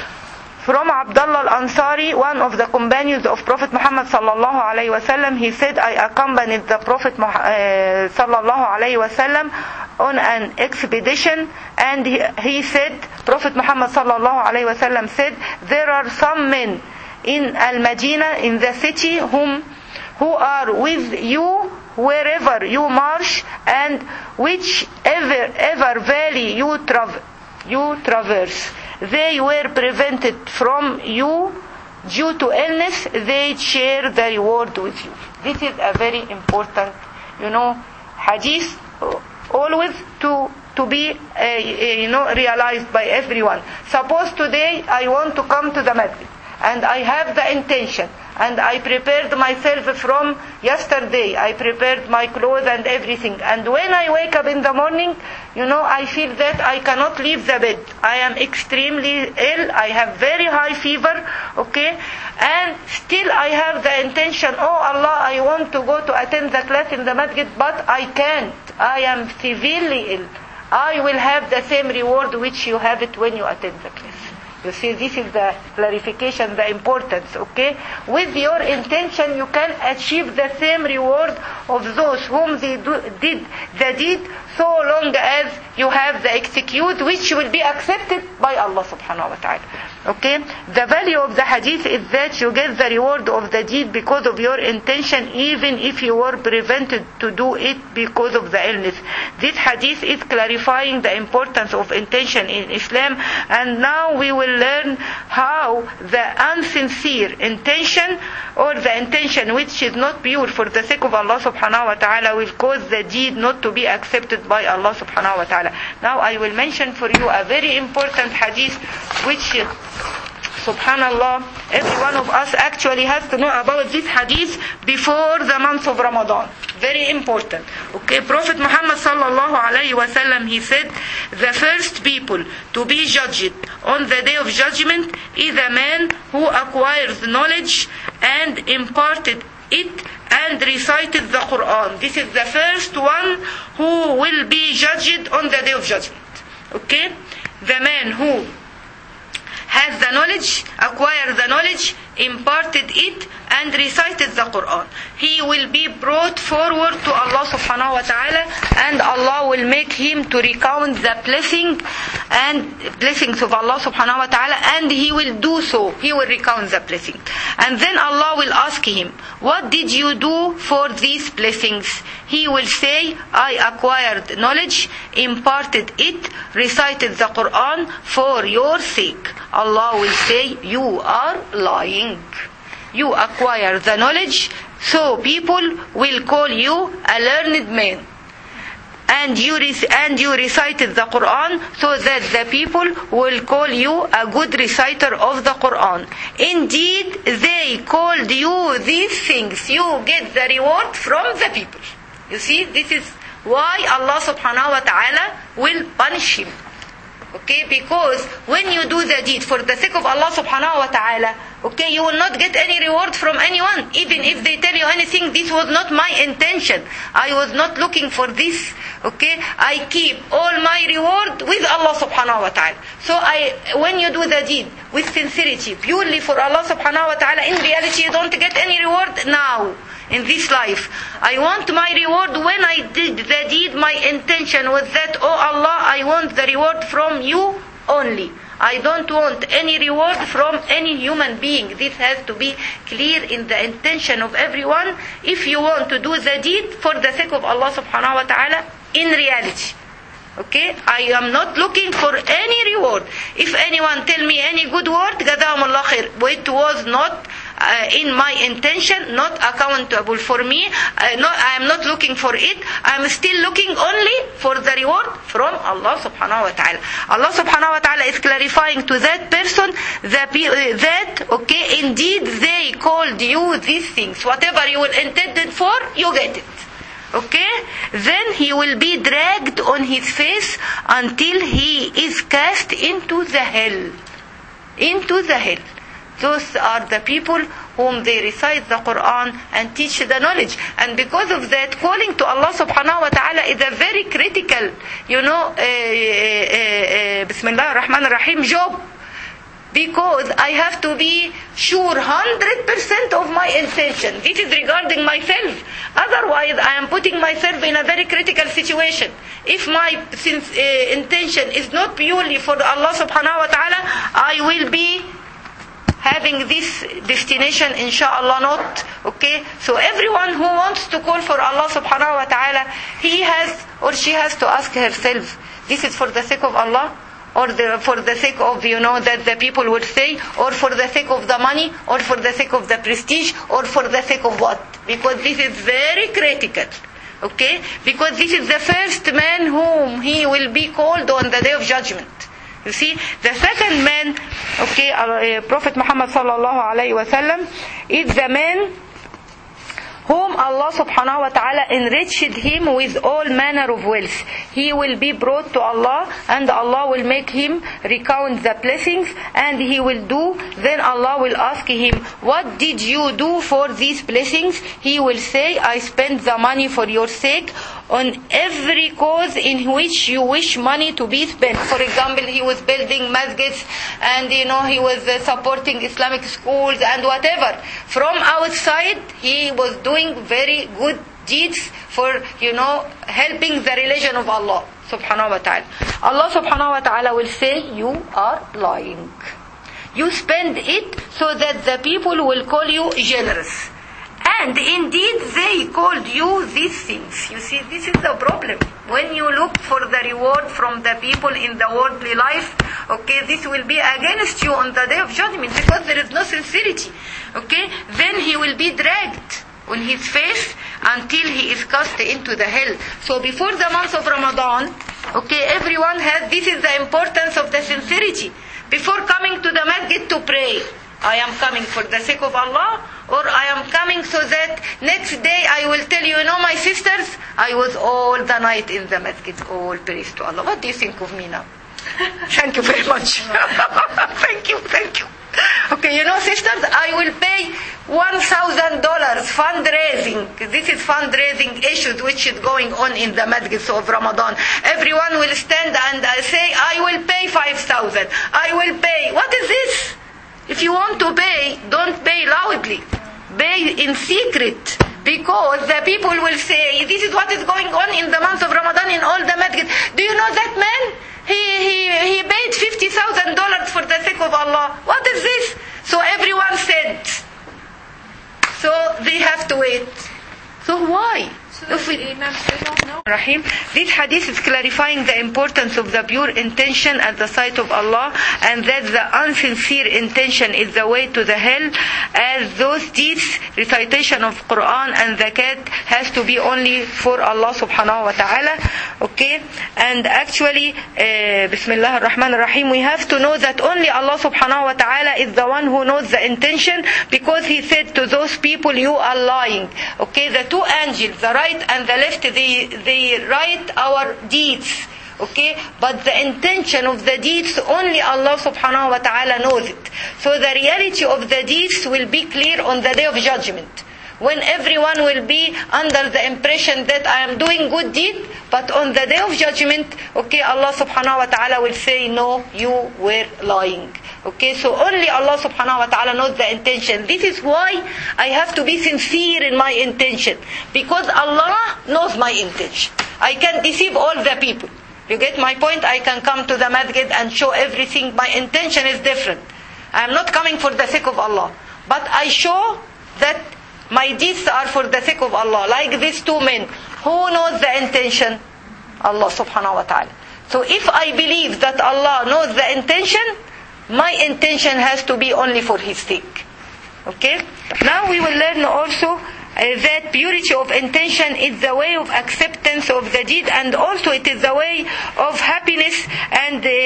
From Abdullah al-Ansari, one of the companions of Prophet Muhammad sallallahu alaihi wasallam, he said, I accompanied the Prophet uh, sallallahu alaihi wasallam on an expedition, and he, he said, Prophet Muhammad sallallahu alaihi wasallam said, there are some men in Al-Madinah, in the city, whom who are with you wherever you march, and whichever ever valley you travel, you traverse. They were prevented from you due to illness. They share the reward with you. This is a very important, you know, hadith, always to to be, uh, you know, realized by everyone. Suppose today I want to come to the masjid, and I have the intention, and I prepared myself from yesterday. I prepared my clothes and everything. And when I wake up in the morning, you know, I feel that I cannot leave the bed. I am extremely ill. I have very high fever, okay? And still I have the intention, oh Allah, I want to go to attend the class in the masjid, but I can't. I am severely ill. I will have the same reward which you have it when you attend the class. You see, this is the clarification, the importance, okay? With your intention, you can achieve the same reward of those whom they do, did the deed, so long as you have the execute, which will be accepted by Allah subhanahu wa ta'ala. Okay? The value of the hadith is that you get the reward of the deed because of your intention, even if you were prevented to do it because of the illness. This hadith is clarifying the importance of intention in Islam, and now we will learn how the unsincere intention, or the intention which is not pure for the sake of Allah subhanahu wa ta'ala, will cause the deed not to be accepted by Allah subhanahu wa ta'ala. Now I will mention for you a very important hadith which, subhanallah, every one of us actually has to know about this hadith before the month of Ramadan. Very important. Okay, Prophet Muhammad sallallahu alayhi wa sallam, he said, the first people to be judged on the day of judgment is a man who acquires knowledge and imparted it and recited the Quran. This is the first one who will be judged on the day of judgment. Okay? The man who has the knowledge, acquired the knowledge, imparted it, and recited the Quran, he will be brought forward to Allah subhanahu wa ta'ala, and Allah will make him to recount the blessing and blessings of Allah subhanahu wa ta'ala, and he will do so. He will recount the blessing. And then Allah will ask him, what did you do for these blessings? He will say, I acquired knowledge, imparted it, recited the Quran for your sake. Allah will say, you are lying. You acquire the knowledge, so people will call you a learned man. And you, and you recited the Quran, so that the people will call you a good reciter of the Quran. Indeed, they called you these things. You get the reward from the people. You see, this is why Allah subhanahu wa ta'ala will punish him. Okay, because when you do the deed for the sake of Allah subhanahu wa ta'ala, okay, you will not get any reward from anyone. Even if they tell you anything, this was not my intention. I was not looking for this. Okay, I keep all my reward with Allah subhanahu wa ta'ala. So I, when you do the deed with sincerity, purely for Allah subhanahu wa ta'ala, in reality you don't get any reward now. In this life, I want my reward when I did the deed. My intention was that, oh Allah, I want the reward from you only. I don't want any reward from any human being. This has to be clear in the intention of everyone. If you want to do the deed for the sake of Allah subhanahu wa ta'ala, in reality. Okay, I am not looking for any reward. If anyone tell me any good word, جزاهم الله خير. It was not Uh, in my intention, not accountable for me. Uh, not, I am not looking for it. I am still looking only for the reward from Allah subhanahu wa ta'ala. Allah subhanahu wa ta'ala is clarifying to that person that, that okay, indeed they called you these things. Whatever you were intended for, you get it. Okay? Then he will be dragged on his face until he is cast into the hell. Into the hell. Those are the people whom they recite the Quran and teach the knowledge. And because of that, calling to Allah subhanahu wa ta'ala is a very critical, you know, uh, uh, uh, Bismillah ar-Rahman ar-Rahim job. Because I have to be sure one hundred percent of my intention. This is regarding myself. Otherwise, I am putting myself in a very critical situation. If my since, uh, intention is not purely for Allah subhanahu wa ta'ala, I will be having this destination, inshallah not. Okay, so everyone who wants to call for Allah subhanahu wa ta'ala, he has or she has to ask herself, this is for the sake of Allah, or the, for the sake of, you know, that the people would say, or for the sake of the money, or for the sake of the prestige, or for the sake of what? Because this is very critical. Okay, because this is the first man whom he will be called on the day of judgment. You see, the second man, okay, uh, Prophet Muhammad sallallahu alayhi wa sallam, is the man whom Allah subhanahu wa ta'ala enriched him with all manner of wealth. He will be brought to Allah, and Allah will make him recount the blessings, and he will do, then Allah will ask him, what did you do for these blessings? He will say, I spent the money for your sake on every cause in which you wish money to be spent. For example, he was building masjids, and you know, he was uh, supporting Islamic schools and whatever. From outside, he was doing very good deeds for, you know, helping the religion of Allah subhanahu wa ta'ala. Allah subhanahu wa ta'ala will say, you are lying. You spend it so that the people will call you generous. And indeed they called you these things. You see, this is the problem. When you look for the reward from the people in the worldly life, okay, this will be against you on the day of judgment, because there is no sincerity. Okay, then he will be dragged on his face until he is cast into the hell. So before the month of Ramadan, okay, everyone has, this is the importance of the sincerity. Before coming to the masjid to pray, I am coming for the sake of Allah, or I am coming so that next day I will tell you, you know, my sisters, I was all the night in the masjid, all praise to Allah. What do you think of me now? Thank you very much. Thank you, thank you. Okay, you know, sisters, I will pay one thousand dollars fundraising. This is fundraising issues which is going on in the masjid of Ramadan. Everyone will stand and say, I will pay five thousand. I will pay. What is this? If you want to pay, don't pay loudly. pay in secret, because the people will say, this is what is going on in the month of Ramadan in all the masjid. Do you know that man? He, he, he paid fifty thousand dollars for the sake of Allah. What is this? So everyone said. So they have to wait. So why? So if we, imams, they don't know. Rahim. This hadith is clarifying the importance of the pure intention at the sight of Allah, and that the unsincere intention is the way to the hell, as those deeds, recitation of Quran and zakat, has to be only for Allah subhanahu wa ta'ala. Okay? And actually, uh, Bismillah ar-Rahman ar-Rahim, we have to know that only Allah subhanahu wa ta'ala is the one who knows the intention, because He said to those people, you are lying. Okay? The two angels, the right and the left, they, they write our deeds. Okay? But the intention of the deeds, only Allah subhanahu wa ta'ala knows it. So the reality of the deeds will be clear on the day of judgment, when everyone will be under the impression that I am doing good deed, but on the day of judgment, okay, Allah subhanahu wa ta'ala will say, no, you were lying. Okay, so only Allah subhanahu wa ta'ala knows the intention. This is why I have to be sincere in my intention, because Allah knows my intention. I can deceive all the people. You get my point? I can come to the masjid and show everything. My intention is different. I am not coming for the sake of Allah, but I show that my deeds are for the sake of Allah. Like these two men, who knows the intention? Allah subhanahu wa ta'ala. So if I believe that Allah knows the intention, my intention has to be only for His sake. Okay? Now we will learn also uh, that purity of intention is the way of acceptance of the deed, and also it is the way of happiness, and uh,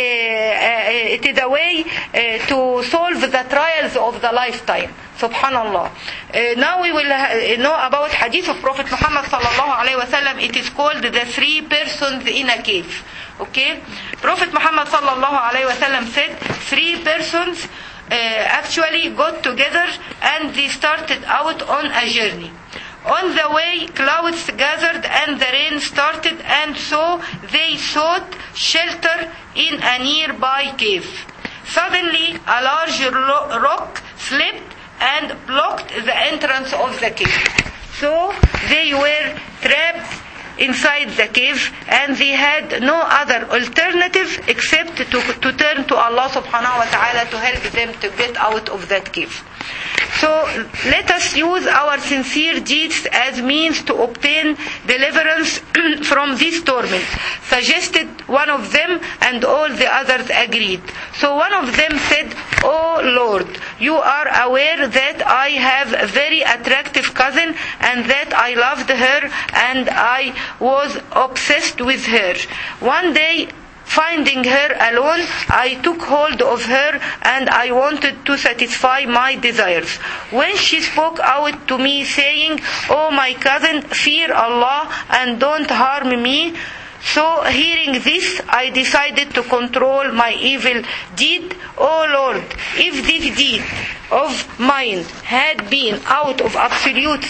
uh, it is a way uh, to solve the trials of the lifetime. Subhanallah. Uh, now we will ha- know about hadith of Prophet Muhammad sallallahu alaihi wasallam. It is called the three persons in a cave. Okay? Prophet Muhammad sallallahu alaihi wasallam said three persons uh, actually got together and they started out on a journey. On the way, clouds gathered and the rain started, and so they sought shelter in a nearby cave. Suddenly, a large ro- rock slipped and blocked the entrance of the cave. So they were trapped inside the cave, and they had no other alternative except to, to turn to Allah subhanahu wa ta'ala to help them to get out of that cave. So let us use our sincere deeds as means to obtain deliverance from this torment, suggested one of them, and all the others agreed. So one of them said, "O Lord, you are aware that I have a very attractive cousin, and that I loved her and I was obsessed with her. One day, finding her alone, I took hold of her and I wanted to satisfy my desires. When she spoke out to me saying, 'Oh my cousin, fear Allah and don't harm me,' so hearing this, I decided to control my evil deed. Oh Lord, if this deed of mine had been out of absolute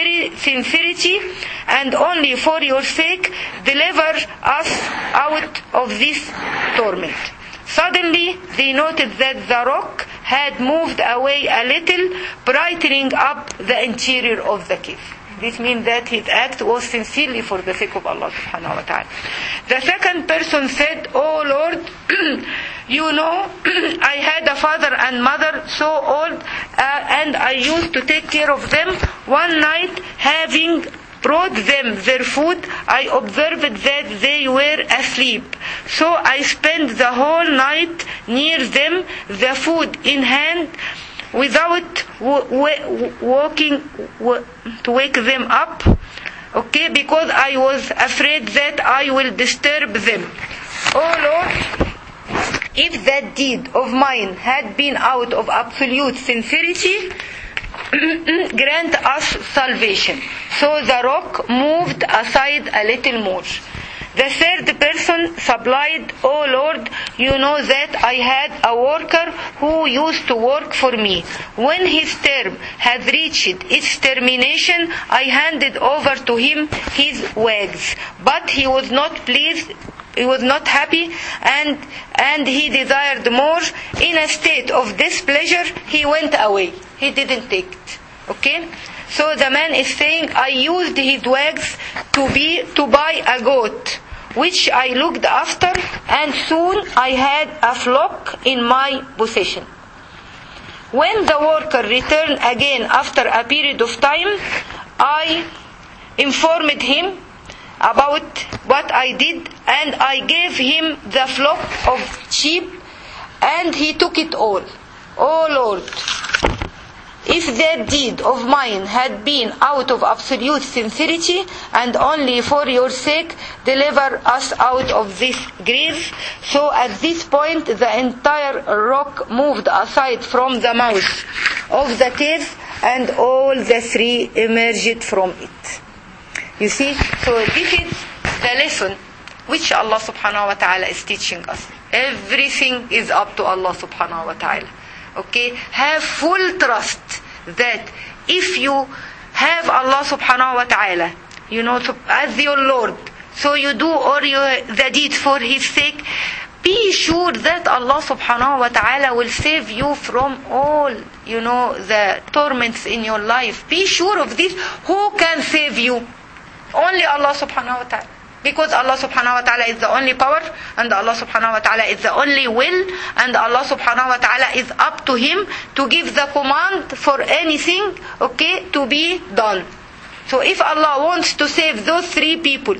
sincerity and only for your sake, deliver us out of this torment." Suddenly, they noted that the rock had moved away a little, brightening up the interior of the cave. This means that his act was sincerely for the sake of Allah subhanahu wa ta'ala. The second person said, "Oh Lord, you know, I had a father and mother so old, uh, and I used to take care of them. One night, having brought them their food, I observed that they were asleep. So I spent the whole night near them, the food in hand, without w- w- walking w- to wake them up, okay, because I was afraid that I will disturb them. Oh Lord, if that deed of mine had been out of absolute sincerity, grant us salvation." So the rock moved aside a little more. The third person supplied, "Oh Lord, you know that I had a worker who used to work for me. When his term had reached its termination, I handed over to him his wages. But he was not pleased, he was not happy, and, and he desired more. In a state of displeasure, he went away. He didn't take it. Okay? So the man is saying, I used his wages to be to buy a goat, which I looked after, and soon I had a flock in my possession. When the worker returned again after a period of time, I informed him about what I did, and I gave him the flock of sheep, and he took it all. Oh Lord, if that deed of mine had been out of absolute sincerity and only for your sake, deliver us out of this grave. So at this point the entire rock moved aside from the mouth of the cave, and all the three emerged from it. You see, so this is the lesson which Allah subhanahu wa ta'ala is teaching us. Everything is up to Allah subhanahu wa ta'ala. Okay? Have full trust that if you have Allah subhanahu wa ta'ala, you know, as your Lord, so you do all your, the deeds for His sake, be sure that Allah subhanahu wa ta'ala will save you from all, you know, the torments in your life. Be sure of this. Who can save you? Only Allah subhanahu wa ta'ala. Because Allah subhanahu wa ta'ala is the only power, and Allah subhanahu wa ta'ala is the only will, and Allah subhanahu wa ta'ala is up to Him to give the command for anything, okay, to be done. So if Allah wants to save those three people,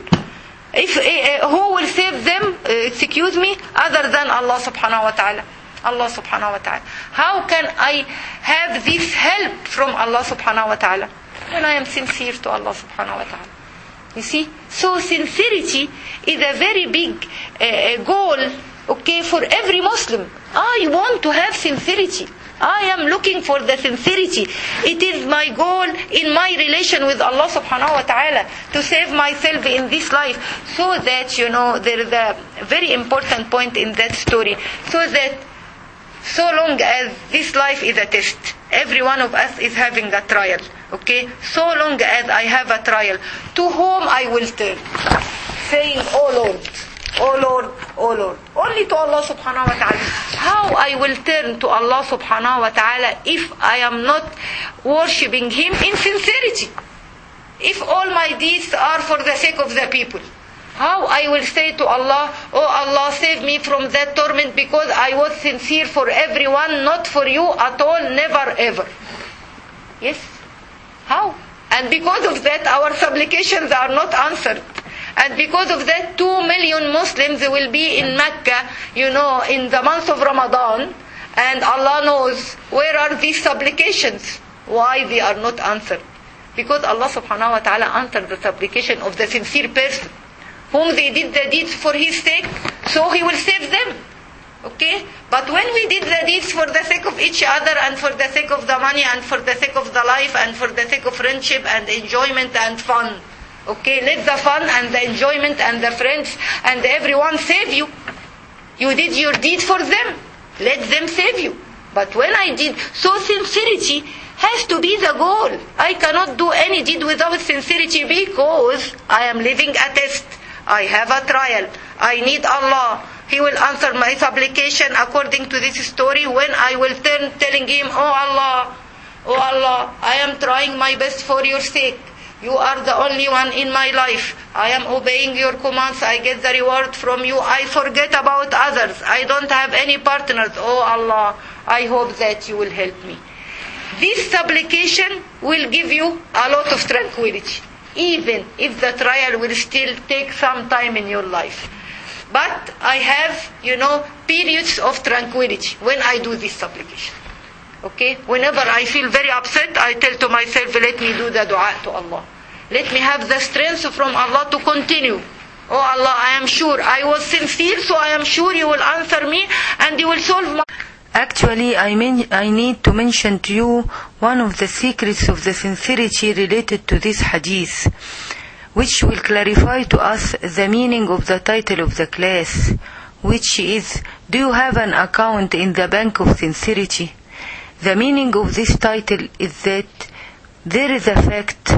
if uh, who will save them, uh, excuse me, other than Allah subhanahu wa ta'ala? Allah subhanahu wa ta'ala. How can I have this help from Allah subhanahu wa ta'ala? When I am sincere to Allah subhanahu wa ta'ala. You see? So sincerity is a very big uh, goal, okay, for every Muslim. I want to have sincerity. I am looking for the sincerity. It is my goal in my relation with Allah subhanahu wa ta'ala to save myself in this life. So that, you know, there is a very important point in that story. So that so long as this life is a test, every one of us is having a trial. Okay? So long as I have a trial, to whom I will turn? Saying, oh Lord, oh Lord, oh Lord. Only to Allah subhanahu wa ta'ala. How I will turn to Allah subhanahu wa ta'ala if I am not worshipping Him in sincerity? If all my deeds are for the sake of the people, how I will say to Allah, oh Allah, save me from that torment because I was sincere for everyone, not for you at all, never ever. Yes? How? And because of that, our supplications are not answered. And because of that, two million Muslims will be in Mecca, you know, in the month of Ramadan. And Allah knows where are these supplications. Why they are not answered. Because Allah subhanahu wa ta'ala answered the supplication of the sincere person, whom they did the deeds for His sake, so He will save them. Okay? But when we did the deeds for the sake of each other, and for the sake of the money, and for the sake of the life, and for the sake of friendship and enjoyment and fun, okay, let the fun and the enjoyment and the friends and everyone save you. You did your deed for them. Let them save you. But when I did, so sincerity has to be the goal. I cannot do any deed without sincerity because I am living a test. I have a trial. I need Allah. He will answer my supplication according to this story when I will turn telling Him, oh Allah, oh Allah, I am trying my best for your sake. You are the only one in my life. I am obeying your commands. I get the reward from you. I forget about others. I don't have any partners. Oh Allah, I hope that you will help me. This supplication will give you a lot of tranquility, even if the trial will still take some time in your life. But I have, you know, periods of tranquility when I do this supplication. Okay? Whenever I feel very upset, I tell to myself, let me do the dua to Allah. Let me have the strength from Allah to continue. Oh Allah, I am sure I was sincere, so I am sure you will answer me and you will solve my... Actually, I mean, I need to mention to you one of the secrets of the sincerity related to this hadith, which will clarify to us the meaning of the title of the class, which is, do you have an account in the bank of sincerity? The meaning of this title is that there is a fact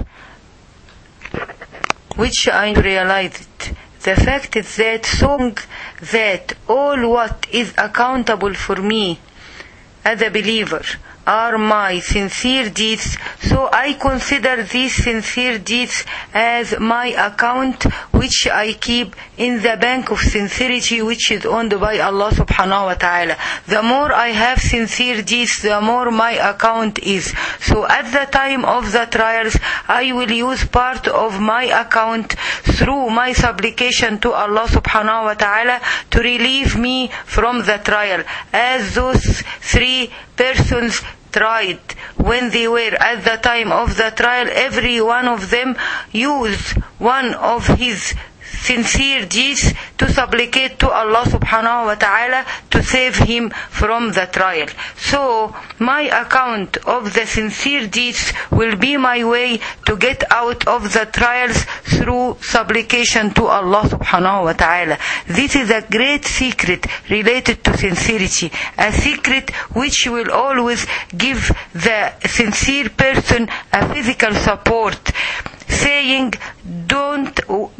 which I realized. The fact is that so long that all what is accountable for me as a believer are my sincere deeds, so I consider these sincere deeds as my account which I keep in the bank of sincerity which is owned by Allah subhanahu wa ta'ala. The more I have sincere deeds, the more my account is. So at the time of the trials, I will use part of my account through my supplication to Allah subhanahu wa ta'ala to relieve me from the trial, as those three persons tried. When they were at the time of the trial, every one of them used one of his sincere deeds to supplicate to Allah subhanahu wa ta'ala to save him from the trial. So my account of the sincere deeds will be my way to get out of the trials through supplication to Allah subhanahu wa ta'ala. This is a great secret related to sincerity, a secret which will always give the sincere person a physical support, saying, don't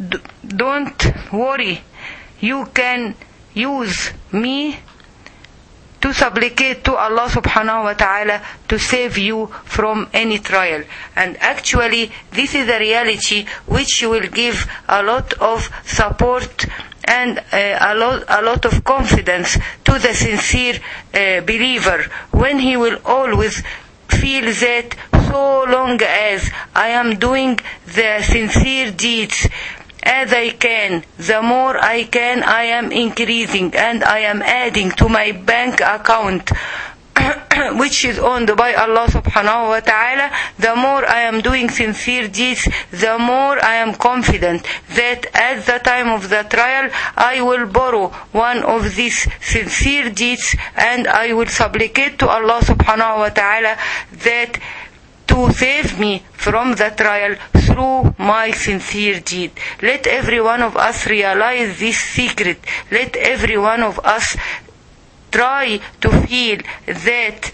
don't worry, you can use me to supplicate to Allah subhanahu wa ta'ala to save you from any trial. And actually this is a reality which will give a lot of support and uh, a lot a lot of confidence to the sincere uh, believer, when he will always feel that so long as I am doing the sincere deeds as I can, the more I can, I am increasing and I am adding to my bank account which is owned by Allah subhanahu wa ta'ala. The more I am doing sincere deeds, the more I am confident that at the time of the trial I will borrow one of these sincere deeds and I will supplicate to Allah subhanahu wa ta'ala that to save me from the trial through my sincere deed. Let every one of us realize this secret. Let every one of us try to feel that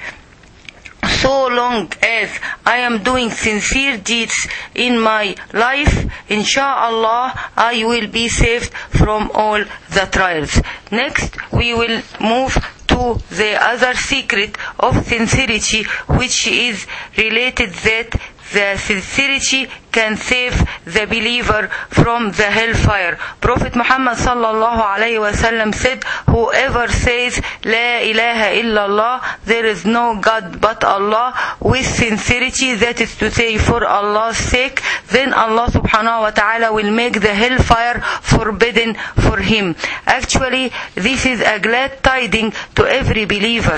so long as I am doing sincere deeds in my life, inshallah, I will be saved from all the trials. Next, we will move to the other secret of sincerity, which is related that the sincerity can save the believer from the hellfire. Prophet Muhammad sallallahu alayhi wa sallam said, whoever says La ilaha illallah, there is no God but Allah, with sincerity, that is to say for Allah's sake, then Allah subhanahu wa ta'ala will make the hellfire forbidden for him. Actually, this is a glad tidings to every believer.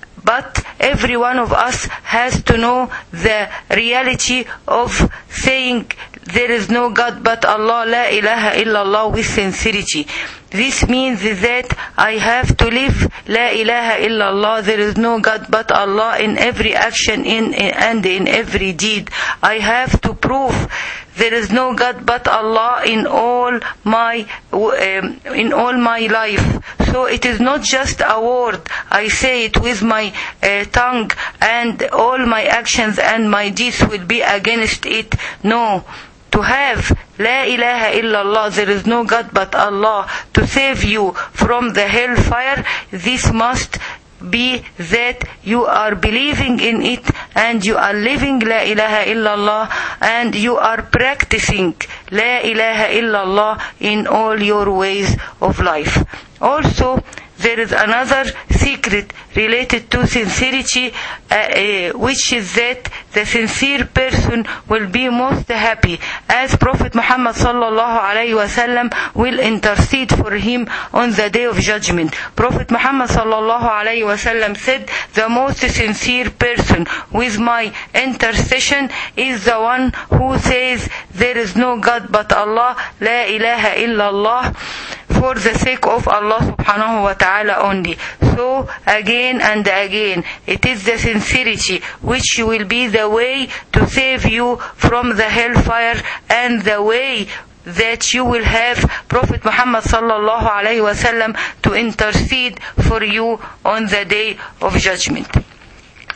But every one of us has to know the reality of saying there is no God but Allah, La ilaha illallah, with sincerity. This means that I have to live La ilaha illallah, there is no God but Allah, in every action in, and in every deed. I have to prove there is no God but Allah in all my um, in all my life. So it is not just a word, I say it with my uh, tongue and all my actions and my deeds will be against it. No. To have La ilaha illallah, there is no God but Allah, to save you from the hellfire, this must be that you are believing in it and you are living La ilaha illallah and you are practicing La ilaha illallah in all your ways of life. Also, there is another secret related to sincerity, uh, uh, which is that the sincere person will be most happy, as Prophet Muhammad sallallahu alayhi wa sallam will intercede for him on the day of judgment. Prophet Muhammad sallallahu alayhi wa sallam said, the most sincere person with my intercession is the one who says there is no God but Allah, La ilaha illallah, for the sake of Allah subhanahu wa ta'ala only. So again and again, it is the sincerity which will be the way to save you from the hellfire and the way that you will have Prophet Muhammad sallallahu alayhi wa sallam to intercede for you on the day of judgment.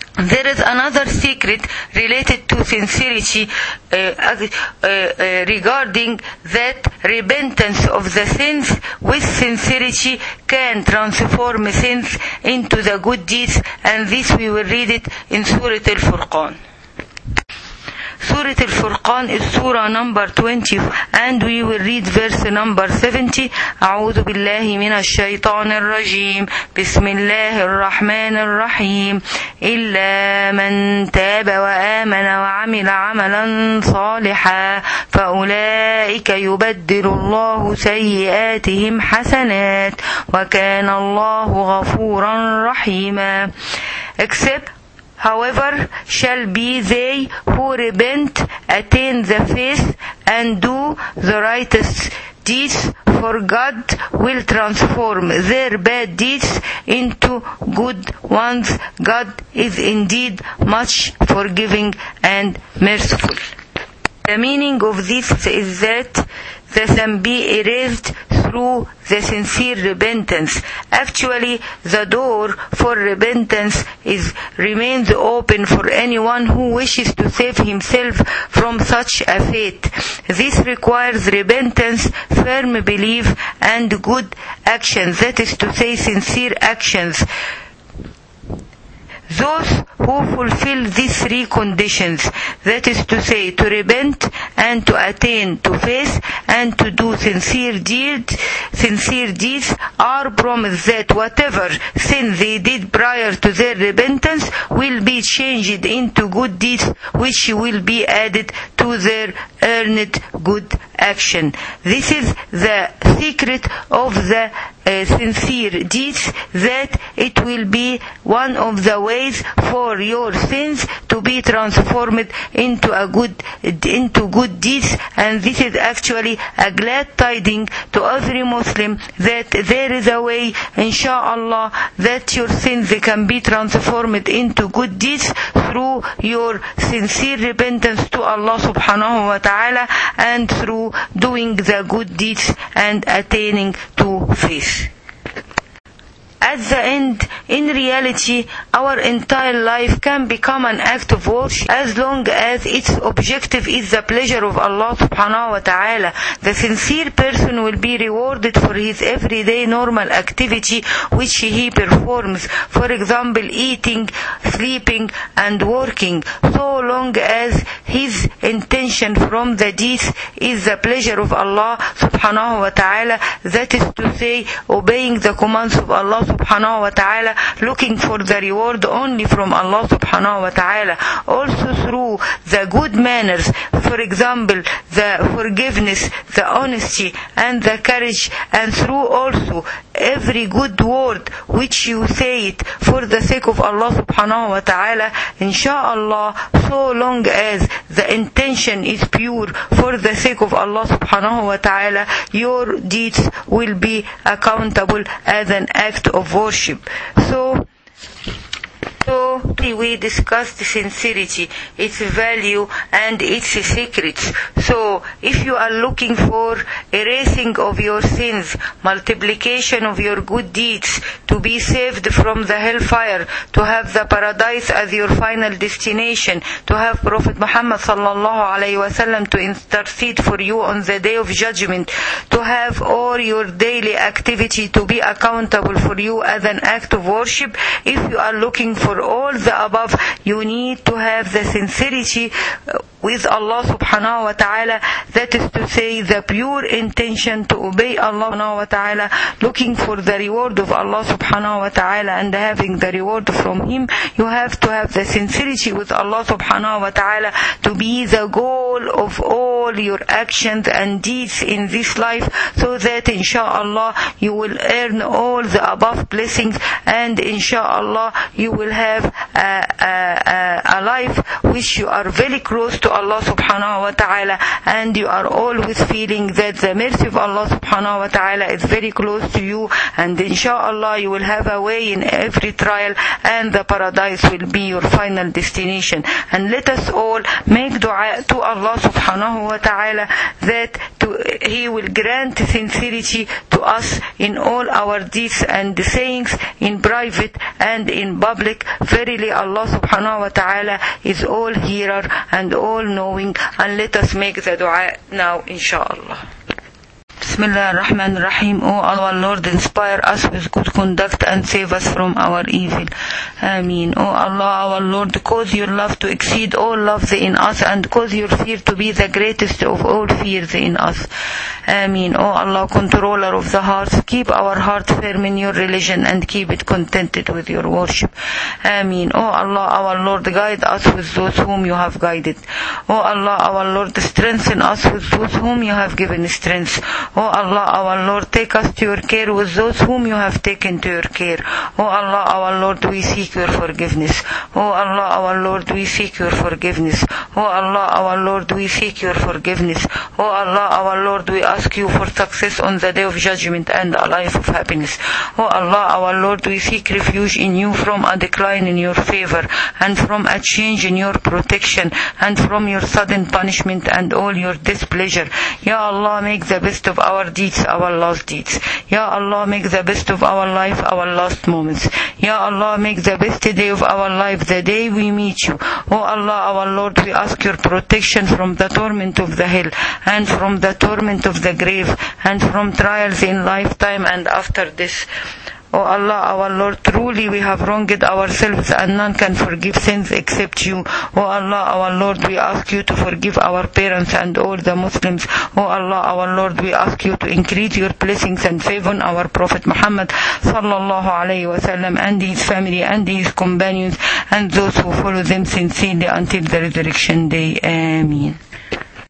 There is another secret related to sincerity uh, uh, uh, regarding that repentance of the sins with sincerity can transform sins into the good deeds, and this we will read it in Surah Al-Furqan. Surah Al-Furqan is surah number twenty, and we will read verse number seventy. أعوذ بالله من الشيطان الرجيم بسم الله الرحمن الرحيم إلا من تاب وآمن وعمل عملا صالحا فأولئك يبدل الله سيئاتهم حسنات وكان الله غفورا رحيما. Except however, shall be they who repent, attain the faith, and do the righteous deeds, for God will transform their bad deeds into good ones. God is indeed much forgiving and merciful. The meaning of this is that the sin be erased through the sincere repentance. Actually, the door for repentance is remains open for anyone who wishes to save himself from such a fate. This requires repentance, firm belief, and good actions, that is to say, sincere actions. Those who fulfill these three conditions, that is to say, to repent and to attain to faith and to do sincere deeds, sincere deeds, are promised that whatever sin they did prior to their repentance will be changed into good deeds, which will be added to their earned good action. This is the secret of the uh, sincere deeds, that it will be one of the ways for your sins to be transformed into a good into good deeds. And this is actually a glad tiding to every Muslim that there is a way, inshallah, that your sins can be transformed into good deeds through your sincere repentance to Allah subhanahu wa ta'ala, and through doing the good deeds and attaining to faith. At the end, in reality, our entire life can become an act of worship as long as its objective is the pleasure of Allah subhanahu wa ta'ala. The sincere person will be rewarded for his everyday normal activity which he performs, for example, eating, sleeping, and working, so long as his intention from the deeds is the pleasure of Allah subhanahu wa ta'ala, that is to say, obeying the commands of Allah subhanahu wa ta'ala, looking for the reward only from Allah subhanahu wa ta'ala. Also through the good manners, for example, the forgiveness, the honesty, and the courage, and through also every good word which you say it for the sake of Allah subhanahu wa ta'ala, inshallah, so long as the intention is pure for the sake of Allah subhanahu wa ta'ala, your deeds will be accountable as an act of worship. So, so we discussed sincerity, its value, and its secrets. So if you are looking for erasing of your sins, multiplication of your good deeds, to be saved from the hellfire, to have the paradise as your final destination, to have Prophet Muhammad sallallahu alaihi wasallam to intercede for you on the day of judgment, to have all your daily activity to be accountable for you as an act of worship, if you are looking for all the above, you need to have the sincerity with Allah subhanahu wa ta'ala, that is to say, the pure intention to obey Allah subhanahu wa ta'ala, looking for the reward of Allah subhanahu wa ta'ala and having the reward from Him. You have to have the sincerity with Allah subhanahu wa ta'ala to be the goal of all your actions and deeds in this life, so that inshallah you will earn all the above blessings, and inshallah you will have a, a, a life which you are very close to Allah subhanahu wa ta'ala, and you are always feeling that the mercy of Allah subhanahu wa ta'ala is very close to you, and inshallah you will have a way in every trial, and the paradise will be your final destination. And let us all make dua to Allah subhanahu wa ta'ala that to, He will grant sincerity to us in all our deeds and sayings, in private and in public. Verily Allah subhanahu wa ta'ala is all hearer and all knowing. And let us make the dua now, inshallah. Bismillah ar-Rahman ar-Rahim. O our Lord, inspire us with good conduct and save us from our evil. Ameen. O Allah, our Lord, cause your love to exceed all loves in us and cause your fear to be the greatest of all fears in us. Ameen. O Allah, controller of the hearts, keep our heart firm in your religion and keep it contented with your worship. Ameen. O Allah, our Lord, guide us with those whom you have guided. O Allah, our Lord, strengthen us with those whom you have given strength. O Allah, our Lord, take us to your care with those whom you have taken to your care. O Allah, our Lord, we seek your forgiveness. O Allah, our Lord, we seek your forgiveness. O Allah, our Lord, we seek your forgiveness. O Allah, our Lord, we ask you for success on the day of judgment and a life of happiness. O Allah, our Lord, we seek refuge in you from a decline in your favor and from a change in your protection and from your sudden punishment and all your displeasure. Ya Allah, make the best of our deeds our last deeds. Ya Allah, make the best of our life our last moments. Ya Allah, make the best day of our life the day we meet you. O Allah, our Lord, we ask your protection from the torment of the hell and from the torment of the grave and from trials in lifetime and after this. O Allah, our Lord, truly we have wronged ourselves and none can forgive sins except you. O Allah, our Lord, we ask you to forgive our parents and all the Muslims. O Allah, our Lord, we ask you to increase your blessings and favor on our Prophet Muhammad sallallahu alayhi wa sallam and his family and his companions and those who follow them sincerely until the resurrection day. Ameen.